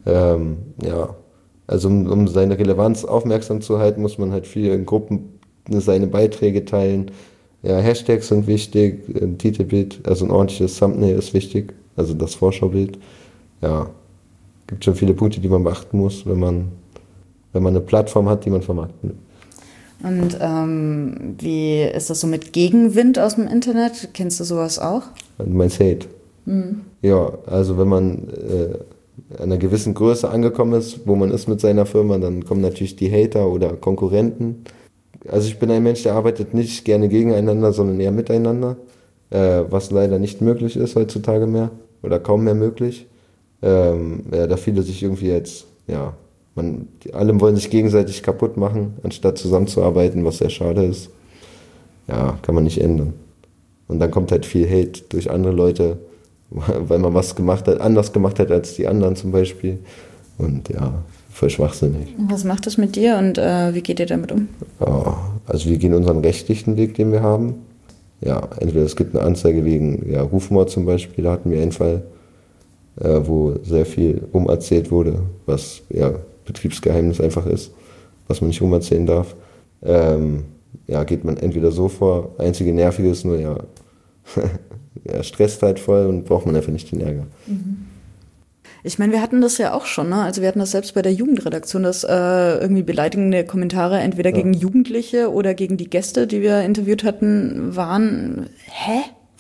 Also um seine Relevanz aufmerksam zu halten, muss man halt viel in Gruppen seine Beiträge teilen. Ja, Hashtags sind wichtig, ein Titelbild, also ein ordentliches Thumbnail ist wichtig, also das Vorschaubild. Ja, gibt schon viele Punkte, die man beachten muss, wenn man eine Plattform hat, die man vermarkten will. Und wie ist das so mit Gegenwind aus dem Internet? Kennst du sowas auch? Du meinst Hate? Ja, also wenn man einer gewissen Größe angekommen ist, wo man ist mit seiner Firma, dann kommen natürlich die Hater oder Konkurrenten. Also ich bin ein Mensch, der arbeitet nicht gerne gegeneinander, sondern eher miteinander, was leider nicht möglich ist heutzutage mehr oder kaum mehr möglich. Da viele sich irgendwie jetzt, alle wollen sich gegenseitig kaputt machen, anstatt zusammenzuarbeiten, was sehr schade ist. Ja, kann man nicht ändern. Und dann kommt halt viel Hate durch andere Leute, weil man was anders gemacht hat als die anderen zum Beispiel. Und ja, voll schwachsinnig. Was macht das mit dir und wie geht ihr damit um? Also wir gehen unseren rechtlichen Weg, den wir haben. Ja, entweder es gibt eine Anzeige wegen Rufmord zum Beispiel, da hatten wir einen Fall, wo sehr viel umerzählt wurde, was Betriebsgeheimnis einfach ist, was man nicht umerzählen darf. Geht man entweder so vor, einzige Nervige ist nur, stresst halt voll und braucht man einfach nicht den Ärger. Ich meine, wir hatten das ja auch schon, ne? Also wir hatten das selbst bei der Jugendredaktion, dass irgendwie beleidigende Kommentare entweder gegen Jugendliche oder gegen die Gäste, die wir interviewt hatten, waren,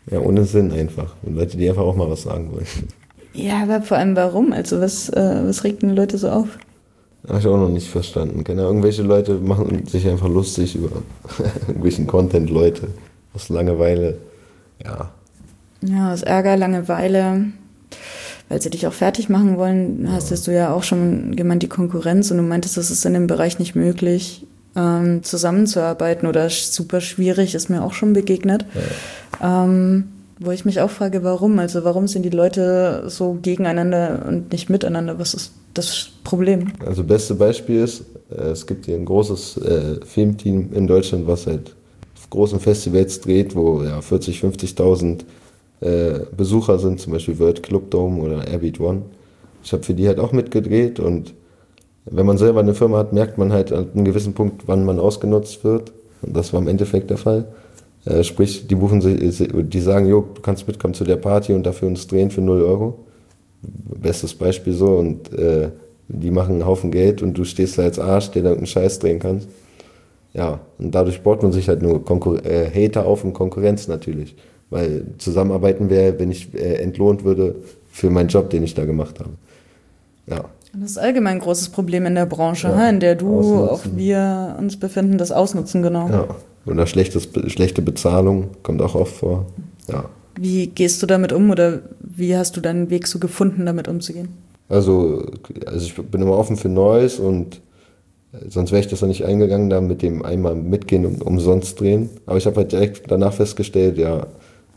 Ja, ohne Sinn einfach. Und Leute, die einfach auch mal was sagen wollen. Ja, aber vor allem warum? Also was regt denn die Leute so auf? Habe ich auch noch nicht verstanden. Keine Ahnung, irgendwelche Leute machen sich einfach lustig über irgendwelchen Content, Leute. Aus Langeweile. Ja. Ja, aus Ärger, Langeweile, weil sie dich auch fertig machen wollen, hast du ja auch schon gemeint, die Konkurrenz, und du meintest, das ist in dem Bereich nicht möglich, zusammenzuarbeiten oder super schwierig, ist mir auch schon begegnet. Ja. Wo ich mich auch frage, warum? Also warum sind die Leute so gegeneinander und nicht miteinander? Was ist das Problem? Also beste Beispiel ist, es gibt hier ein großes Filmteam in Deutschland, was halt auf großen Festivals dreht, wo ja 40.000, 50.000 Besucher sind, zum Beispiel World Club Dome oder Airbeat One. Ich habe für die halt auch mitgedreht, und wenn man selber eine Firma hat, merkt man halt an einem gewissen Punkt, wann man ausgenutzt wird. Und das war im Endeffekt der Fall. Sprich, die buchen sich, die sagen, jo, du kannst mitkommen zu der Party und dafür uns drehen für 0 Euro. Bestes Beispiel so, und die machen einen Haufen Geld und du stehst da als Arsch, der da irgendeinen Scheiß drehen kannst. Ja, und dadurch baut man sich halt nur Hater auf und Konkurrenz natürlich. Weil zusammenarbeiten wäre, wenn ich entlohnt würde für meinen Job, den ich da gemacht habe. Ja. Das ist allgemein ein großes Problem in der Branche, ja, in der du, Ausnutzen. auch wir uns befinden, das Ausnutzen, genau. Ja, oder schlechte Bezahlung kommt auch oft vor. Ja. Wie gehst du damit um, oder wie hast du deinen Weg so gefunden, damit umzugehen? Also ich bin immer offen für Neues, und sonst wäre ich das ja nicht eingegangen, da mit dem einmal mitgehen und umsonst drehen. Aber ich habe halt direkt danach festgestellt, ja,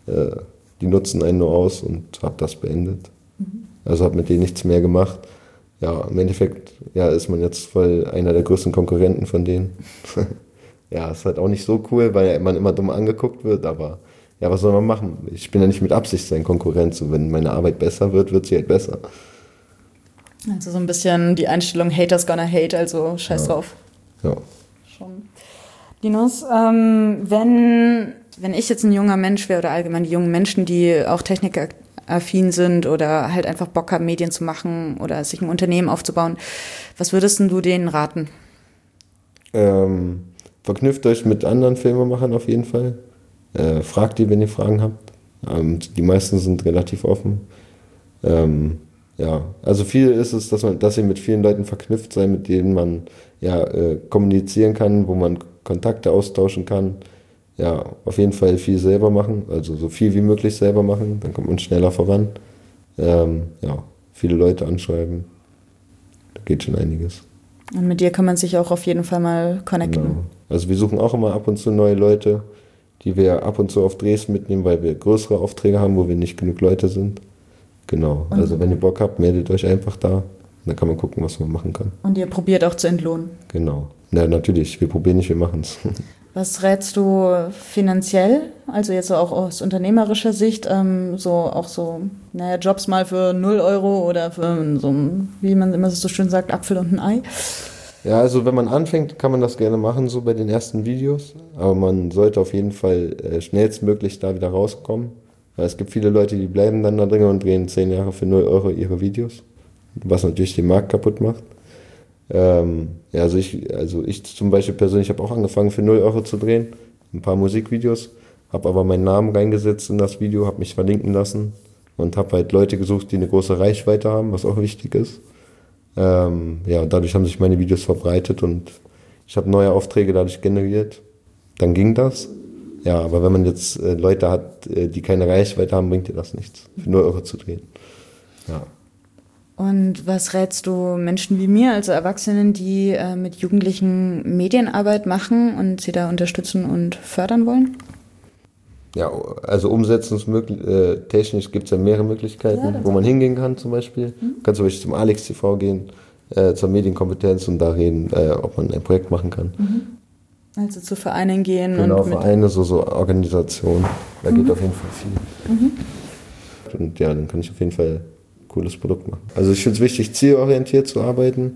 die nutzen einen nur aus, und habe das beendet. Also habe mit denen nichts mehr gemacht. Ja, im Endeffekt ist man jetzt voll einer der größten Konkurrenten von denen. Ja, ist halt auch nicht so cool, weil man immer dumm angeguckt wird, aber ja, was soll man machen? Ich bin ja nicht mit Absicht sein Konkurrent. So, wenn meine Arbeit besser wird, wird sie halt besser. Also so ein bisschen die Einstellung Haters gonna hate, also scheiß drauf. Ja. Schon. Linus, wenn ich jetzt ein junger Mensch wäre, oder allgemein die jungen Menschen, die auch technikaffin sind oder halt einfach Bock haben, Medien zu machen oder sich ein Unternehmen aufzubauen, was würdest du denen raten? Verknüpft euch mit anderen Filmemachern auf jeden Fall. Fragt die, wenn ihr Fragen habt. Die meisten sind relativ offen. Ja, also viel ist es, dass ihr mit vielen Leuten verknüpft seid, mit denen man kommunizieren kann, wo man Kontakte austauschen kann. Ja, auf jeden Fall viel selber machen, also so viel wie möglich selber machen, dann kommt man schneller voran. Viele Leute anschreiben, da geht schon einiges. Und mit dir kann man sich auch auf jeden Fall mal connecten. Genau. Also wir suchen auch immer ab und zu neue Leute, die wir ab und zu auf Drehs mitnehmen, weil wir größere Aufträge haben, wo wir nicht genug Leute sind. Genau, also wenn ihr Bock habt, meldet euch einfach da. Dann kann man gucken, was man machen kann. Und ihr probiert auch zu entlohnen. Genau. Ja, natürlich, wir probieren nicht, wir machen es. Was rätst du finanziell, also jetzt auch aus unternehmerischer Sicht, Jobs mal für 0 Euro oder für so, wie man immer so schön sagt, Apfel und ein Ei? Ja, also wenn man anfängt, kann man das gerne machen, so bei den ersten Videos. Aber man sollte auf jeden Fall schnellstmöglich da wieder rauskommen. Weil es gibt viele Leute, die bleiben dann da drin und drehen 10 Jahre für 0 Euro ihre Videos. Was natürlich den Markt kaputt macht. Ich zum Beispiel persönlich habe auch angefangen für 0 Euro zu drehen, ein paar Musikvideos, habe aber meinen Namen reingesetzt in das Video, habe mich verlinken lassen und habe halt Leute gesucht, die eine große Reichweite haben, was auch wichtig ist. Dadurch haben sich meine Videos verbreitet und ich habe neue Aufträge dadurch generiert. Dann ging das. Ja, aber wenn man jetzt Leute hat, die keine Reichweite haben, bringt dir das nichts, für 0 Euro zu drehen. Ja. Und was rätst du Menschen wie mir, also Erwachsenen, die mit Jugendlichen Medienarbeit machen und sie da unterstützen und fördern wollen? Ja, also umsetzungstechnisch gibt es ja mehrere Möglichkeiten, wo man hingehen kann zum Beispiel. Du kannst zum Beispiel zum Alex TV gehen, zur Medienkompetenz und da reden, ob man ein Projekt machen kann. Also zu Vereinen gehen. Genau, und Vereine, so Organisationen, da geht auf jeden Fall viel. Und ja, dann kann ich auf jeden Fall cooles Produkt machen. Also ich finde es wichtig, zielorientiert zu arbeiten,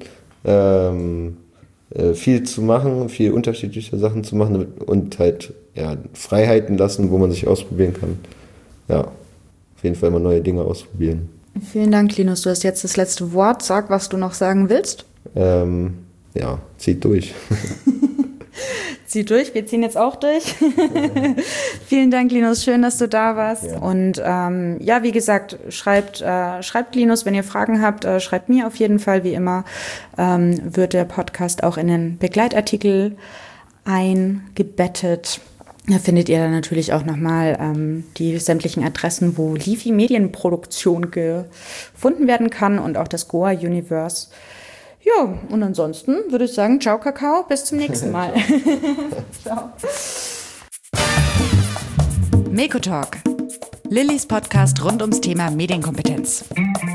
viel zu machen, viel unterschiedliche Sachen zu machen und halt Freiheiten lassen, wo man sich ausprobieren kann. Ja, auf jeden Fall immer neue Dinge ausprobieren. Vielen Dank, Linus. Du hast jetzt das letzte Wort. Sag, was du noch sagen willst. Zieht durch. Zieh durch, wir ziehen jetzt auch durch. Vielen Dank, Linus, schön, dass du da warst. Ja. Und wie gesagt, schreibt Linus, wenn ihr Fragen habt, schreibt mir auf jeden Fall, wie immer, wird der Podcast auch in den Begleitartikel eingebettet. Da findet ihr dann natürlich auch nochmal die sämtlichen Adressen, wo Lifi Medienproduktion gefunden werden kann und auch das Goa Universe. Ja, und ansonsten würde ich sagen, ciao Kakao, bis zum nächsten Mal. Ciao. Meko Talk, Lillys Podcast rund ums Thema Medienkompetenz.